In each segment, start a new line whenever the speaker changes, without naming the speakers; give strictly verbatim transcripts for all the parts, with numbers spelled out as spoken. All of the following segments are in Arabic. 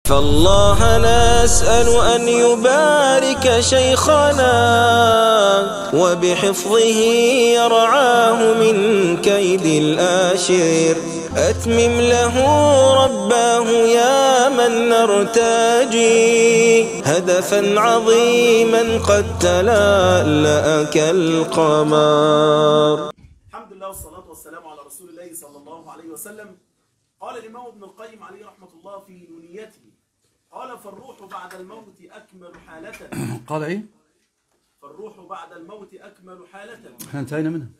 فالله نسأل أن يبارك شيخنا وبحفظه يرعاه من كيد الآشر. أتمم له رباه يا من نرتجي هدفا عظيما قد تلألأ كالقمر.
الحمد لله والصلاة والسلام على رسول الله صلى الله عليه وسلم. قال الإمام ابن القيم عليه رحمة الله في نونيته، قال فالروح بعد الموت أكمل حالة.
قال إيه؟
فالروح بعد الموت أكمل حالة.
احنا انتهينا منها.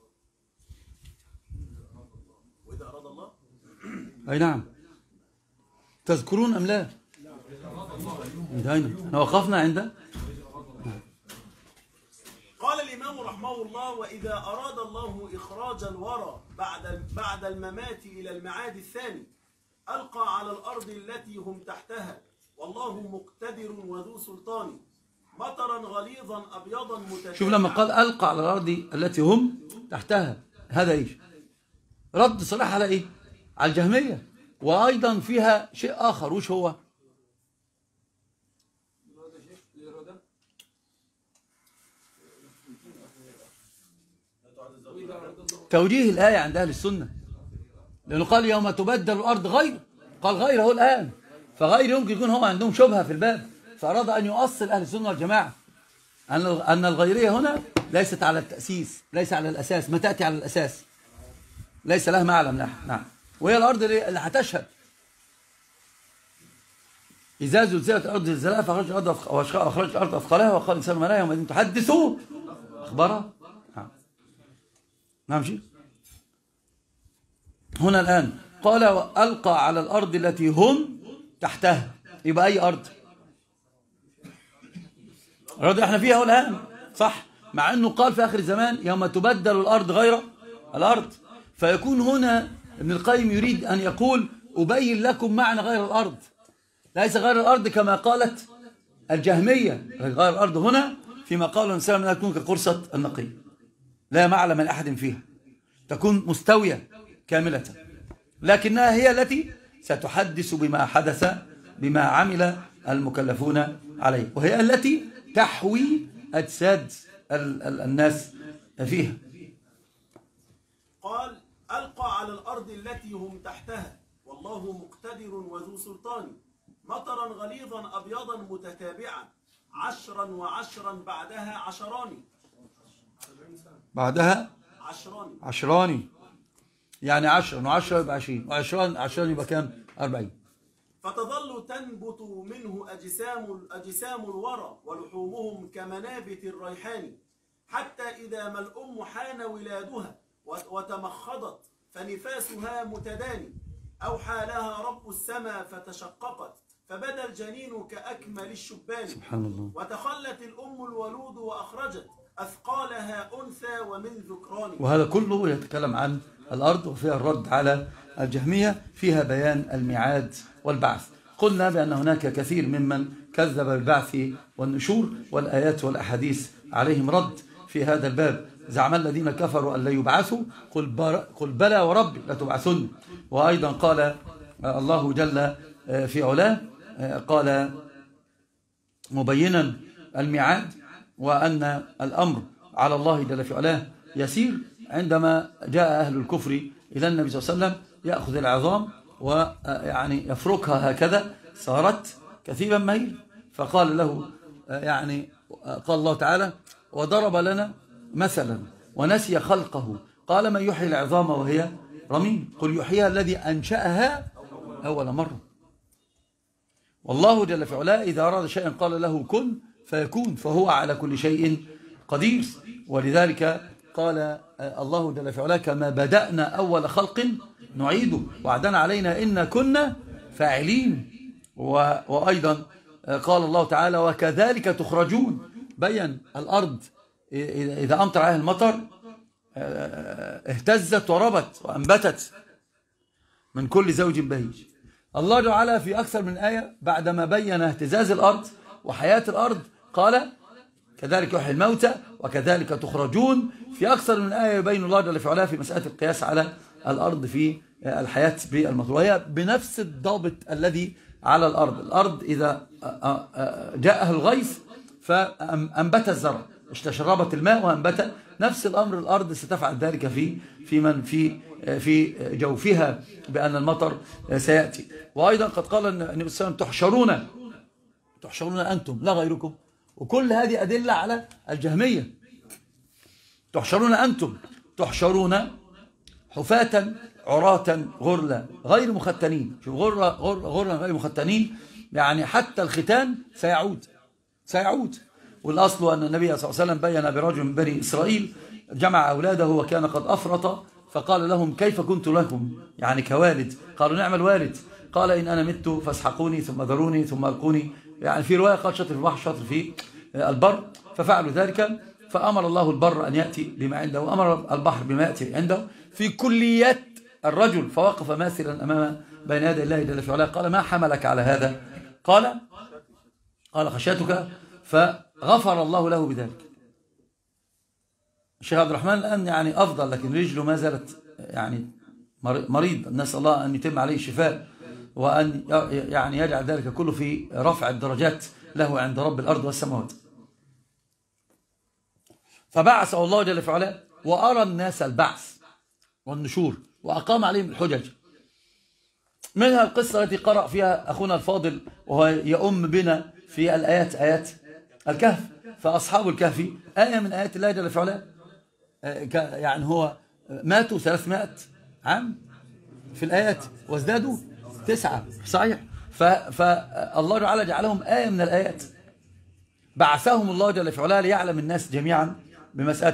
وإذا أراد الله.
أي نعم. تذكرون أم لا؟ انتهينا. احنا وقفنا عند
قال الإمام رحمه الله: وإذا أراد الله إخراج الورى بعد بعد الممات إلى المعاد الثاني ألقى على الأرض التي هم تحتها والله مقتدر وذو سلطان مطرا غليظا أبيضا متتابعا.
شوف لما قال ألقى على الأرض التي هم تحتها، هذا إيش؟ رد صلاح على إيه؟ على الجهمية. وأيضا فيها شيء آخر، وش هو؟ توجيه الآية عند أهل السنة، لأنه قال يوم تبدل الأرض غير، قال غير هو الآن، فغير يمكن يكون هم عندهم شبهة في الباب، فأراد أن يؤصل أهل السنة والجماعة أن أن الغيرية هنا ليست على التأسيس، ليس على الأساس، ما تأتي على الأساس ليس لها معلم. نعم. وهي الأرض اللي هتشهد إذا زلزلت الأرض زلزالها فأخرجت الأرض أخرجت الأرض أثقالها وقال الإنسان ما لها يومئذ تحدث أخبارها. نمشي هنا الآن. قال وألقى على الأرض التي هم تحتها، يبقى أي أرض؟ الأرض احنا فيها الآن، صح؟ مع أنه قال في آخر الزمان يوم تبدل الأرض غير الأرض، فيكون هنا ابن القيم يريد أن يقول أبين لكم معنى غير الأرض، ليس غير الأرض كما قالت الجهمية، غير الأرض هنا فيما قالوا الإنسان منها تكون كقرصة النقي لا معلم لأحد فيها، تكون مستوية كاملة، لكنها هي التي ستحدث بما حدث بما عمل المكلفون عليه، وهي التي تحوي أجساد الناس فيها.
قال ألقى على الأرض التي هم تحتها والله مقتدر وذو سلطان مطرا غليظا أبيضا متتابعا عشرا وعشرا بعدها عشران.
بعدها
عشران
عشراني، يعني عشرا وعشرة يبقى عشرين، وعشران عشران يبقى كام؟ أربعين.
فتظل تنبت منه أجسام أجسام الورى ولحومهم كمنابت الريحان حتى إذا ما الأم حان ولادها وتمخضت فنفاسها متداني أوحى لها رب السماء فتشققت فبدا الجنين كأكمل الشبان.
سبحان الله.
وتخلت الأم الولود وأخرجت أثقالها أنثى ومن ذكران.
وهذا كله يتكلم عن الأرض وفيها الرد على الجهمية، فيها بيان الميعاد والبعث. قلنا بأن هناك كثير ممن كذب بالبعث والنشور، والآيات والأحاديث عليهم رد في هذا الباب. زعم الذين كفروا أن لا يبعثوا قل, قل بلى وربي لتبعثن. وأيضا قال الله جل في علاه، قال مبينا الميعاد وأن الأمر على الله جل في علاه يسير، عندما جاء أهل الكفر إلى النبي صلى الله عليه وسلم يأخذ العظام ويعني يفركها هكذا صارت كثيبا مهيل، فقال له يعني قال الله تعالى وضرب لنا مثلا ونسي خلقه قال من يحيي العظام وهي رميم قل يحييها الذي أنشأها أول مرة. والله جل في علاه إذا أراد شيئا قال له كن فيكون، فهو على كل شيء قدير. ولذلك قال الله جل في علاه كما بدأنا أول خلق نعيده وعدنا علينا إن كنا فاعلين. وأيضا قال الله تعالى وكذلك تخرجون، بين الأرض إذا أمطر عليها المطر اهتزت وربت وأنبتت من كل زوج بهيج. الله تعالى في أكثر من آية بعدما بين اهتزاز الأرض وحياة الأرض قال كذلك يحيي الموتى وكذلك تخرجون. في أكثر من آية يبين الله جل في علاه في مسألة القياس على الأرض في الحياة بالمطر، وهي بنفس الضابط الذي على الأرض. الأرض إذا جاءها الغيث فأنبت الزرع، استشربت الماء وأنبت. نفس الأمر الأرض ستفعل ذلك في في من في في جوفها بأن المطر سيأتي. وأيضا قد قال النبي صلى الله عليه وسلم تحشرون تحشرون أنتم لا غيركم. وكل هذه أدلة على الجهمية. تحشرون أنتم، تحشرون حفاة عراة غرلا غير مختنين. شوف غرلا غرلا غير مختنين، يعني حتى الختان سيعود سيعود. والأصل أن النبي صلى الله عليه وسلم بين برجل من بني إسرائيل جمع أولاده وكان قد أفرط، فقال لهم كيف كنت لكم يعني كوالد؟ قالوا نعم الوالد. قال إن أنا مت فاسحقوني ثم ذروني ثم ألقوني. يعني في رواية قال شطر في البحر شطر في البر، ففعلوا ذلك. فأمر الله البر أن يأتي بما عنده وأمر البحر بما يأتي عنده في كليات الرجل. فوقف ماثلا أمام بين يدي الله جل في علاه قال ما حملك على هذا؟ قال قال خشيتك، فغفر الله له بذلك. الشيخ عبد الرحمن الآن يعني أفضل، لكن رجله ما زالت يعني مريض. نسأل الله أن يتم عليه الشفاء وأن يعني يجعل ذلك كله في رفع الدرجات له عند رب الأرض والسماوات. فبعثه الله جل في علاه وأرى الناس البعث والنشور وأقام عليهم الحجج. منها القصة التي قرأ فيها أخونا الفاضل وهو يؤم بنا في الآيات، آيات الكهف. فأصحاب الكهف آية من آيات الله جل في علاه، يعني هو ماتوا ثلاثمائة عام في الآيات وازدادوا تسعة، صحيح. فالله تعالى جعلهم آية من الآيات. بعثهم الله جل في علاه ليعلم الناس جميعا بمسألة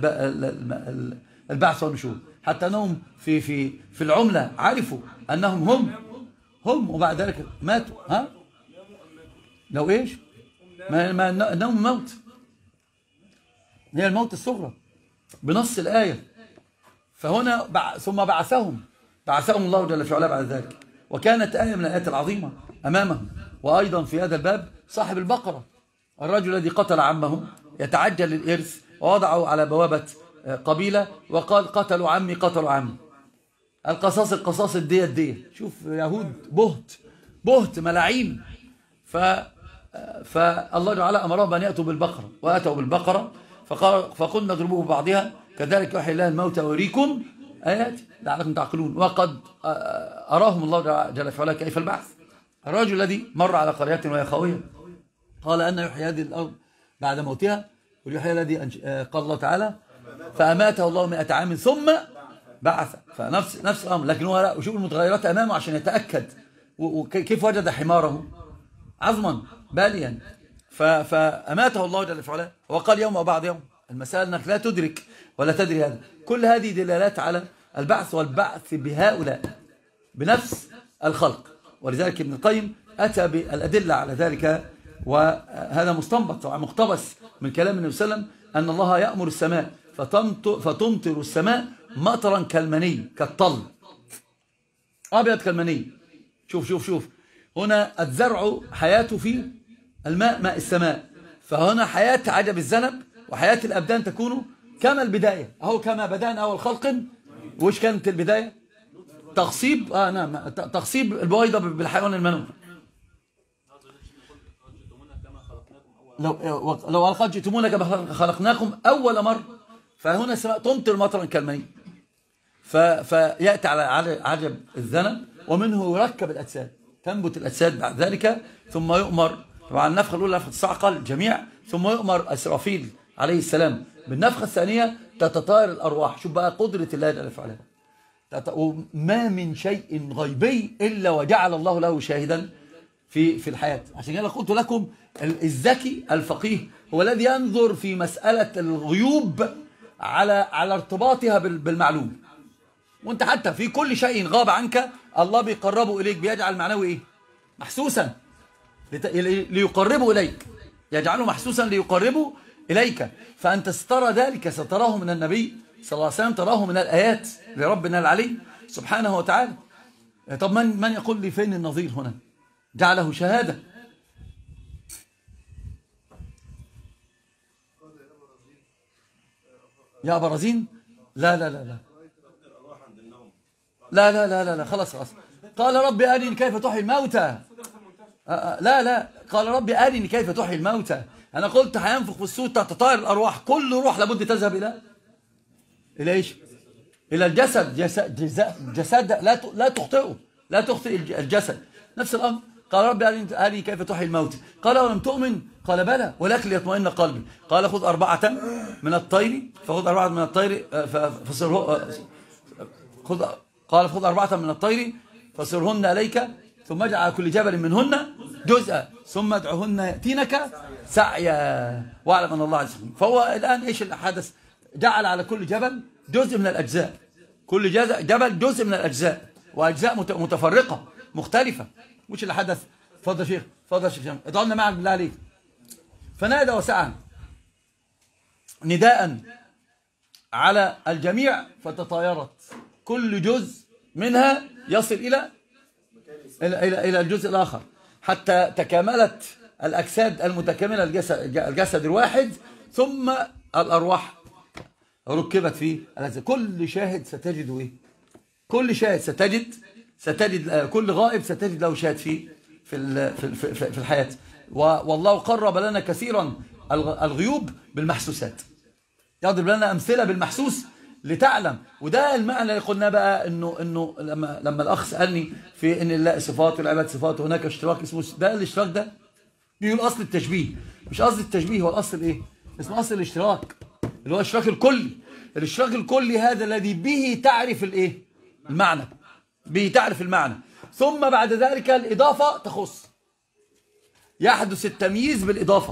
البعث والنشور، حتى أنهم في في في العملة عرفوا أنهم هم هم وبعد ذلك ماتوا. ها لو إيش ما ما أنهم موت، هي الموت الصغرى بنص الآية. فهنا بع... ثم بعثهم بعثهم الله جل في علاه بعد ذلك، وكانت آية من الآيات العظيمة أمامهم. وأيضا في هذا الباب صاحب البقرة، الرجل الذي قتل عمه يتعجل الإرث ووضعه على بوابة قبيلة وقال قتلوا عمي قتلوا عمي، القصاص القصاص الدية الدية. شوف يهود بهت بهت ملاعين. ف فالله تعالى أمرهم أن يأتوا بالبقرة وأتوا بالبقرة فقال فقلنا اضربوه ببعضها كذلك يحيي الله الموتى ويريكم آيات لعلكم تعقلون. وقد أراهم الله جل في علاه كيف البعث. الرجل الذي مر على قرية وهي خاوية قال أن يحيي هذه الأرض بعد موتها واليحيي الذي قال الله تعالى فأماته الله مئة عام ثم بعث. فنفس نفس الأمر، لكن هو يشوف المتغيرات أمامه عشان يتأكد. وكيف وجد حماره عظما باليا فأماته الله جل في علاه وقال يوم أو بعد يوم. المسألة أنك لا تدرك ولا تدري هذا. كل هذه دلالات على البعث، والبعث بهؤلاء بنفس الخلق. ولذلك ابن القيم أتى بالأدلة على ذلك، وهذا مستنبط طبعا مقتبس من كلام النبي صلى الله عليه وسلم أن الله يأمر السماء فتمطر السماء مطرا كالمني كالطل أبيض كالمني. شوف شوف شوف هنا الزرع حياته في الماء ماء السماء، فهنا حياة عجب الذنب وحياة الأبدان تكون كما البداية. أهو كما بدأنا أول خلق. وش كانت البداية؟ تخصيب آه نعم تخصيب البويضة بالحيوان المنوي. لو لو ألقد جئتمونا كما خلقناكم أول مرة. فهنا السماء تمطر مطرا كالمني فيأتي على عجب الذنب ومنه يركب الأجساد، تنبت الأجساد بعد ذلك. ثم يؤمر طبعا النفخة الأولى نفخة الصعقة الجميع، ثم يؤمر إسرافيل عليه السلام بالنفخة الثانية تتطاير الأرواح. شوف بقى قدرة الله جل وعلا. وما من شيء غيبي إلا وجعل الله له شاهدا في في الحياة. عشان كده قلت لكم الذكي الفقيه هو الذي ينظر في مسألة الغيوب على على ارتباطها بالمعلوم. وانت حتى في كل شيء غاب عنك الله بيقربه إليك، بيجعل معنوي إيه؟ محسوسا ليقربه إليك، يجعله محسوسا ليقربه إليك. فأنت سترى ذلك، ستراه من النبي صلى الله عليه وسلم، تراه من الآيات لربنا العلي سبحانه وتعالى. طب من من يقول لي فين النظير هنا؟ جعله شهادة. يا برازين لا لا لا لا لا لا لا لا, لا. خلاص خلاص. قال ربي أرني كيف تحيي الموتى لا لا، قال ربي أرني كيف تحيي الموتى. أنا قلت هينفخ في الصور تتطاير الأرواح، كل روح لابد تذهب إلى إلى إيش؟ إلى الجسد. جسد, جسد, جسد لا لا تخطئه، لا تخطئ الجسد. نفس الأمر، قال ربي أرني كيف تحيي الموتى. قال ولم تؤمن؟ قال بلى ولكن ليطمئن قلبي. قال خذ أربعة من الطير، فخذ أربعة من الطير فصره خذ قال خذ أربعة من الطير فصرهن عليك، ثم اجعل على كل جبل منهن جزءا، ثم ادعهن يأتينك سعيا واعلم أن الله عز وجل. فهو الآن إيش اللي حدث؟ جعل على كل جبل جزء من الأجزاء، كل جبل جزء من الأجزاء، وأجزاء متفرقة مختلفة. مش اللي حدث؟ اتفضل يا شيخ، اتفضل يا شيخ، ادعوا لنا معك بالله عليك. فنادى وسعى نداء على الجميع، فتطايرت كل جزء منها يصل إلى إلى إلى, إلى الجزء الآخر، حتى تكاملت الأجساد المتكاملة، الجسد, الجسد الواحد، ثم الأرواح ركبت في الأجساد. كل شاهد ستجد إيه؟ كل شاهد ستجد ستجد كل غائب ستجد له شاهد في في في, في الحياة. والله قرب لنا كثيرا الغيوب بالمحسوسات، يضرب لنا أمثلة بالمحسوس لتعلم. وده المعنى اللي قلنا بقى، انه انه لما لما الاخ سالني في ان الله صفات والعباد صفات وهناك اشتراك اسمه، ده الاشتراك ده بيقول اصل التشبيه، مش قصد التشبيه، هو الاصل ايه؟ اسمه اصل الاشتراك، اللي هو الاشتراك الكلي. الاشتراك الكلي هذا الذي به تعرف الايه؟ المعنى، به تعرف المعنى، ثم بعد ذلك الاضافه تخص، يحدث التمييز بالاضافه.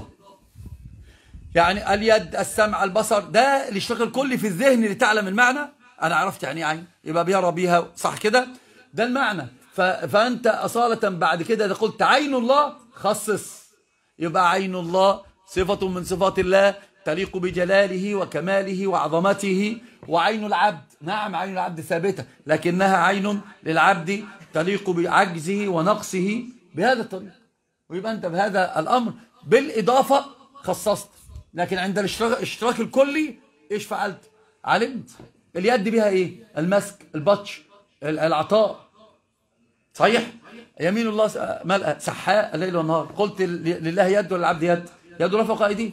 يعني اليد، السمع، البصر، ده الاشتراك الكلي في الذهن لتعلم المعنى. انا عرفت يعني عين، يبقى بيرى بيها، صح كده؟ ده المعنى. فانت اصاله بعد كده قلت عين الله، خصص، يبقى عين الله صفه من صفات الله تليق بجلاله وكماله وعظمته. وعين العبد، نعم عين العبد ثابته، لكنها عين للعبد تليق بعجزه ونقصه بهذا الطريق. ويبقى انت بهذا الامر بالاضافه خصصت. لكن عند الاشتراك الكلي ايش فعلت؟ علمت. اليد بها ايه؟ المسك، البطش، العطاء، صحيح؟ يمين الله ملأ سحاء الليل والنهار. قلت لله يد وللعبد يد، يد الله فوق ايديه.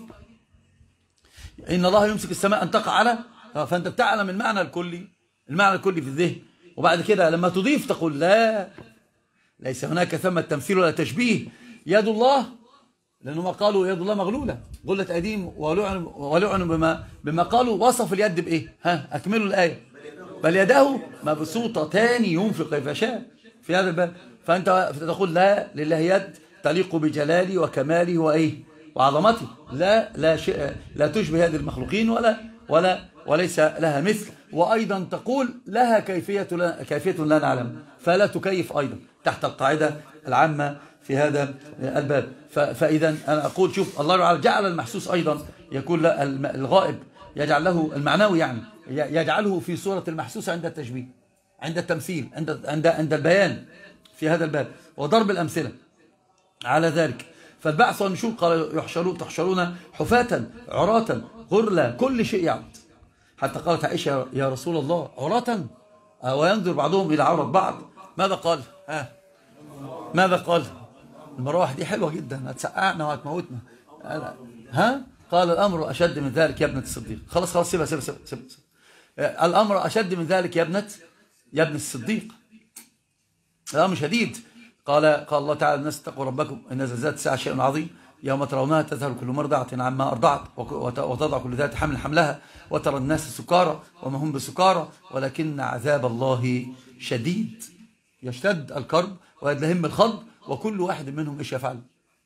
ان الله يمسك السماء ان تقع على، فانت بتعلم المعنى الكلي، المعنى الكلي في الذهن. وبعد كده لما تضيف تقول لا، ليس هناك ثمة تمثيل ولا تشبيه. يد الله، لأنهم قالوا يد الله مغلولة، غلت أيديهم ولعنوا بما بما قالوا. وصف اليد بإيه؟ ها أكملوا الآية. بل يداه مبسوطتان ينفق كيف يشاء في هذا الباب. فأنت تقول لا، لله يد تليق بجلاله وكماله وإيه؟ وعظمته. لا لا شيء، لا تشبه هذه المخلوقين ولا ولا وليس لها مثل. وأيضا تقول لها كيفية لا كيفية لا نعلم، فلا تكيف أيضا تحت القاعدة العامة في هذا الباب. فإذا أنا أقول شوف، الله تعالى جعل المحسوس أيضا يكون الغائب، يجعل له المعنوي، يعني يجعله في صورة المحسوس عند التشبيه، عند التمثيل، عند عند عند البيان في هذا الباب، وضرب الأمثلة على ذلك. فالبعث والنشور قال يحشرون تحشرون حفاة عراة غرلا، كل شيء يعود. حتى قالت عائشة يا رسول الله عراة وينظر بعضهم إلى عورة بعض. ماذا قال؟ ها ماذا قال؟ المراوح دي حلوة جدا، هتسقعنا وهتموتنا. ها؟ قال الأمر أشد من ذلك يا ابنة الصديق. خلاص خلاص سيبها سيبها سيبها سيبها. الأمر أشد من ذلك يا ابنة يا ابن الصديق. الأمر شديد. قال قال الله تعالى الناس اتقوا ربكم إن زلزلة الساعة شيء عظيم يوم ترونها تذهل كل مرضعة عما أرضعت وتضع كل ذات حمل حملها وترى الناس سكارى وما هم بسكارى ولكن عذاب الله شديد. يشتد الكرب ويدلهم الخض، وكل واحد منهم ايش يفعل؟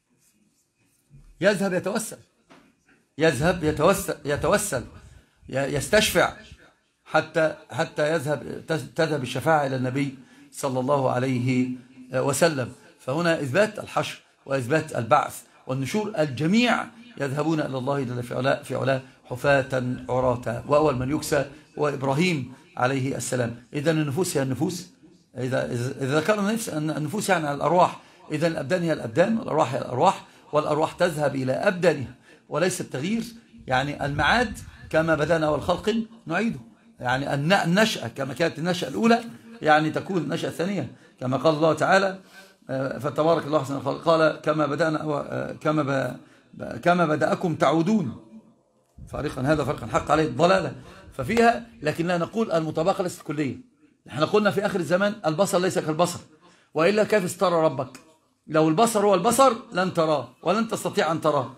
يذهب يتوسل، يذهب يتوسل يتوسل يستشفع حتى حتى يذهب تذهب الشفاعة إلى النبي صلى الله عليه وسلم. فهنا إثبات الحشر وإثبات البعث والنشور. الجميع يذهبون إلى الله جل في علاه في علاه حفاة عراة، وأول من يكسى هو إبراهيم عليه السلام. إذا النفوس هي النفوس، إذا إذا ذكرنا النفوس يعني الأرواح، إذا الأبدان هي الأبدان والأرواح هي الأرواح، والأرواح تذهب إلى أبدانها وليس التغيير. يعني المعاد كما بدأنا أول خلق نعيده، يعني النشأة كما كانت النشأة الأولى يعني تكون النشأة الثانية، كما قال الله تعالى فتبارك الله أحسن الخالقين. قال كما بدأنا كما كما بدأكم تعودون. فريقا هذا فريقا حق عليه الضلالة ففيها، لكن لا نقول المطابقة ليست كلية. احنا قلنا في آخر الزمان البصر ليس كالبصر، وإلا كيف استرى ربك؟ لو البصر هو البصر لن تراه ولن تستطيع أن تراه.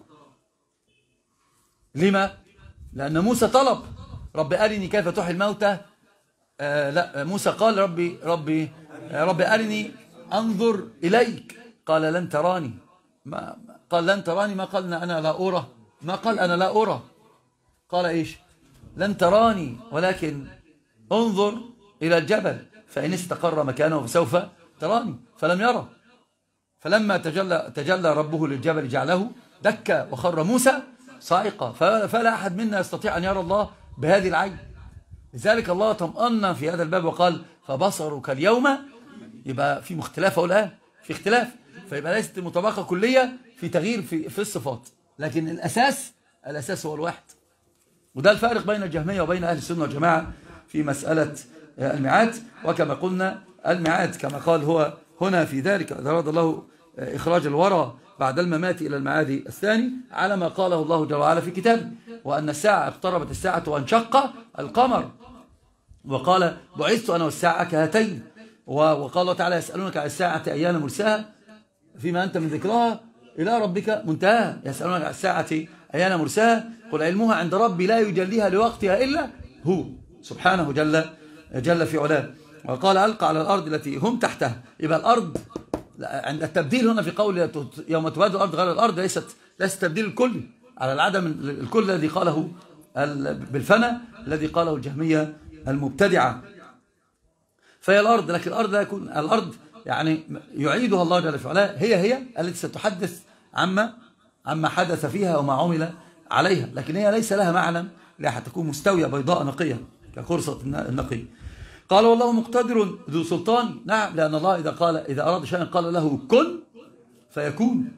لما؟ لأن موسى طلب رب أرني كيف تحيي الموتى. آه لا، موسى قال ربي ربي ربي أرني أنظر إليك، قال لن تراني. ما قال لن تراني، ما قال أنا لا أرى، ما قال أنا لا أرى، قال إيش؟ لن تراني ولكن انظر إلى الجبل فإن استقر مكانه فسوف تراني. فلم يرى، فلما تجلى, تجلى ربه للجبل جعله دكا وخر موسى صاعقا. فلا أحد منا يستطيع أن يرى الله بهذه العين. لذلك الله طمأن في هذا الباب وقال فبصرك اليوم. يبقى في مختلاف أو الآن في اختلاف، فيبقى ليست المطابقة كلية في تغيير في, في الصفات، لكن الأساس الأساس هو الواحد. وده الفارق بين الجهمية وبين أهل السنة والجماعة في مسألة الميعاد. وكما قلنا الميعاد كما قال هو هنا في ذلك إذا أراد الله إخراج الورى بعد الممات إلى المعاد الثاني، على ما قاله الله جل وعلا في كتابه، وأن الساعة اقتربت الساعة وانشق القمر، وقال بعثت أنا والساعة كهاتين. وقال الله تعالى يسألونك عن الساعة أيان مرساها فيما أنت من ذكرها إلى ربك منتهاها. يسألونك عن الساعة أيان مرساها قل علمها عند ربي لا يجليها لوقتها إلا هو سبحانه جل جل في علاه. وقال ألقى على الأرض التي هم تحتها. يبقى الأرض عند التبديل هنا في قول يوم تبادل الأرض غير الأرض ليست ليست تبديل الكلي على العدم الكل الذي قاله بالفنى الذي قاله الجهمية المبتدعة. فهي الأرض، لكن الأرض لا يكون الأرض يعني يعيدها الله جل وعلا هي هي التي ستحدث عما عما حدث فيها وما عمل عليها، لكن هي ليس لها معنى لا تكون مستوية بيضاء نقية كقرصة النقي. قال والله مقتدر ذو سلطان. نعم، لأن الله إذا قال إذا أراد شيئا قال له كن فيكون.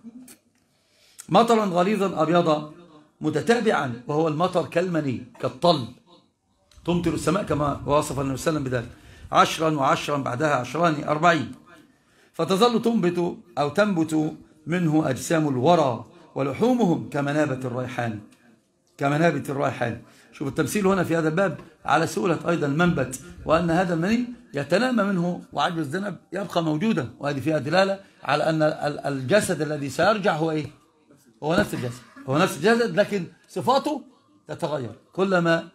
مطرا غليظا أبيضا متتابعا، وهو المطر كالمني كالطل. تمطر السماء كما وصف النبي صلى الله عليه وسلم بذلك، عشرا وعشرا بعدها عشران أربعين، فتظل تنبت أو تنبت منه أجسام الورى ولحومهم كمنابت الريحان كمنابت الريحان. شوف التمثيل هنا في هذا الباب على سهولة أيضا المنبت، وأن هذا المني يتنامى منه وعجب الذنب يبقى موجودا، وهذه فيها دلالة على أن الجسد الذي سيرجع هو إيه؟ هو نفس الجسد هو نفس الجسد لكن صفاته تتغير. كلما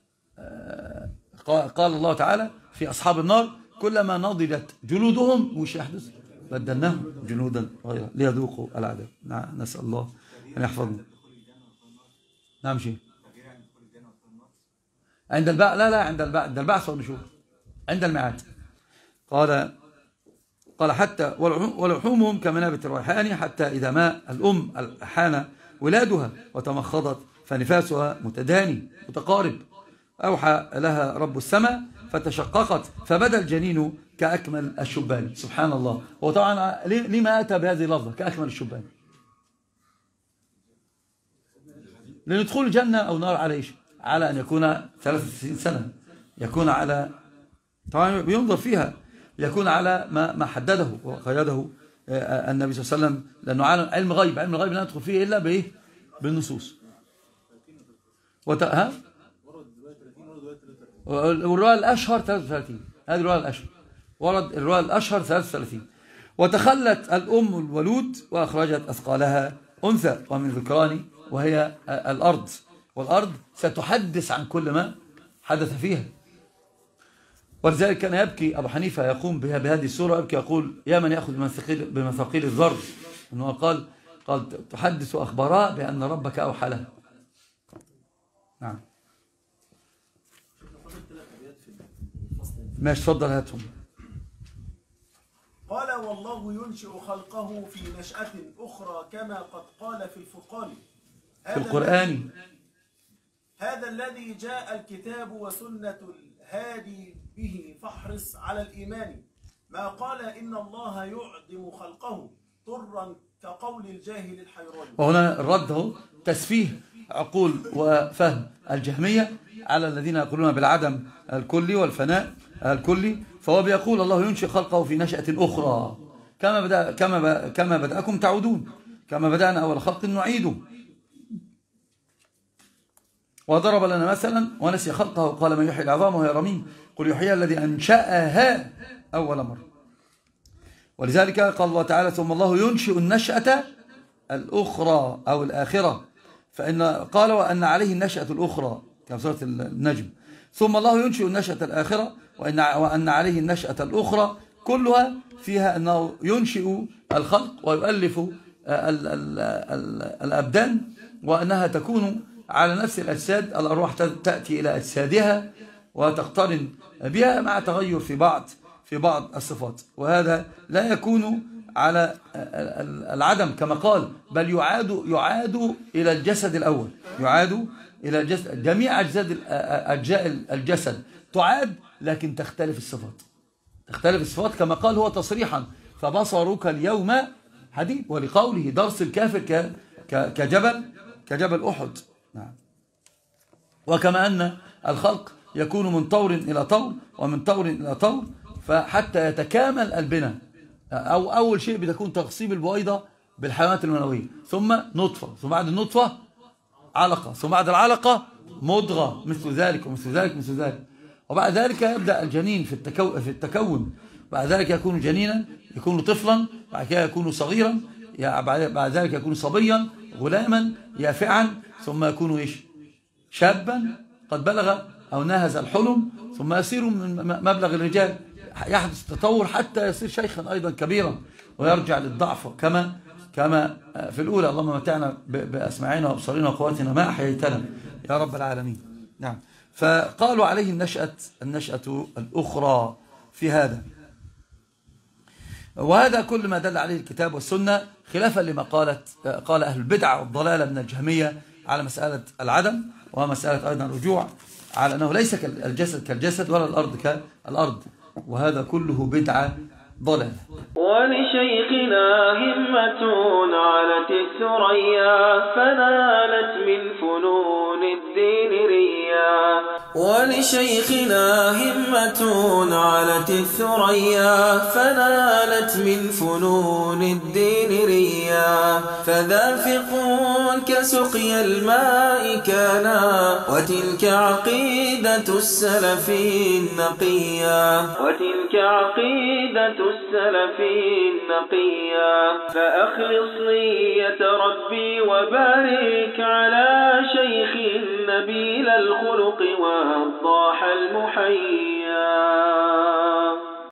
قال الله تعالى في أصحاب النار كلما نضجت جلودهم وش يحدث؟ بدلناهم جلودا غيرها ليذوقوا العذاب. نسأل الله أن يحفظنا. نعم شيء عند البعث لا لا عند البعث عند البعث والنشور عند الميعاد. قال قال حتى ولحومهم كمنابت الريحان حتى إذا ما الأم حان ولادها وتمخضت فنفاسها متداني متقارب أوحى لها رب السماء فتشققت فبدا الجنين كأكمل الشبان. سبحان الله. وطبعا لما أتى بهذه اللفظة كأكمل الشبان؟ لندخل الجنة أو نار على إيش؟ على أن يكون ثلاثة وستين سنة، يكون على طبعا بينظر فيها يكون على ما ما حدده وقيده النبي صلى الله عليه وسلم، لأنه علم غيب علم الغيب لا ندخل فيه إلا بإيه؟ بالنصوص. وت... ها؟ والرواية الأشهر ثلاثة وثلاثين، هذه الرواية الأشهر ورد الرواية الأشهر ثلاثة وثلاثين. وتخلت الأم الولود وأخرجت أثقالها أنثى ومن ذكران وهي الأرض، والأرض ستحدث عن كل ما حدث فيها. ولذلك كان يبكي أبو حنيفة يقوم بها بهذه السورة، يبكي يقول يا من يأخذ بمثاقيل الذر، أنه قال قال تحدث أخبارها بأن ربك أوحى لها. نعم ماشي تفضل هاتهم.
قال والله ينشئ خلقه في نشأة أخرى كما قد قال في الفرقان
في القرآن
هذا الذي جاء الكتاب وسنة الهادي به فاحرص على الإيمان ما قال إن الله يعدم خلقه طرا كقول الجاهل الحيران.
وهنا الرد هو تسفيه عقول وفهم الجهمية على الذين يقولون بالعدم الكلي والفناء الكلي. فهو بيقول الله ينشئ خلقه في نشأة أخرى، كما بدأ كما كما بدأكم تعودون، كما بدأنا أول خلق نعيده. وضرب لنا مثلا ونسي خلقه قال من يحيي العظام وهي رميم قل يحييها الذي أنشأها أول مرة. ولذلك قال الله تعالى ثم الله ينشئ النشأة الأخرى أو الآخرة، فإن قال وأن عليه النشأة الأخرى كما سورة النجم، ثم الله ينشئ النشأة الآخرة وإن وأن عليه النشأة الأخرى، كلها فيها أنه ينشئ الخلق ويؤلف ال ال ال الأبدان، وأنها تكون على نفس الأجساد، الأرواح تأتي إلى أجسادها وتقترن بها مع تغير في بعض في بعض الصفات، وهذا لا يكون على العدم كما قال، بل يعاد يعاد إلى الجسد الأول، يعاد إلى الجسد، جميع أجزاء أجزاء الجسد تعاد، لكن تختلف الصفات، تختلف الصفات كما قال هو تصريحا فبصرك اليوم حديد، ولقوله درس الكافر كجبل كجبل أحد. نعم. وكما أن الخلق يكون من طور إلى طور ومن طور إلى طور، فحتى يتكامل البناء، أو أول شيء بتكون تقسيم البويضة بالحيوانات المنوية، ثم نطفة، ثم بعد النطفة علقة، ثم بعد العلقة مضغة، مثل ذلك ومثل ذلك مثل ذلك، وبعد ذلك يبدأ الجنين في التكون, في التكون. بعد ذلك يكون جنينا، يكون طفلا، بعد كده يكون صغيرا، بعد ذلك يكون صبيا، غلاما، يافعا، ثم يكون إيش؟ شابا قد بلغ أو ناهز الحلم، ثم يصير من مبلغ الرجال، يحدث تطور حتى يصير شيخا أيضا كبيرا ويرجع للضعف كما كما في الأولى. اللهم متعنا بأسماعنا وأبصارنا وقواتنا ما أحييتنا يا رب العالمين. نعم. فقالوا عليه النشأة النشأة الأخرى في هذا، وهذا كل ما دل عليه الكتاب والسنة، خلافا لما قالت قال أهل البدع والضلالة من الجهمية على مسألة العدم، ومسألة أيضا الرجوع على أنه ليس الجسد كالجسد ولا الأرض كالأرض، وهذا كله بدعة ضلال.
ولشيخنا همة علت الثريا فنالت من فنون الدين ريا، ولشيخنا همة علت الثريا فنالت من فنون الدين ريا، فذافق كسقي الماء كان وتلك عقيدة السلف النقيا، وتلك عقيدة السلف النقيا، فأخلص نية ربي وبارك على شيخ نبيل الخلق وضاح المحيا.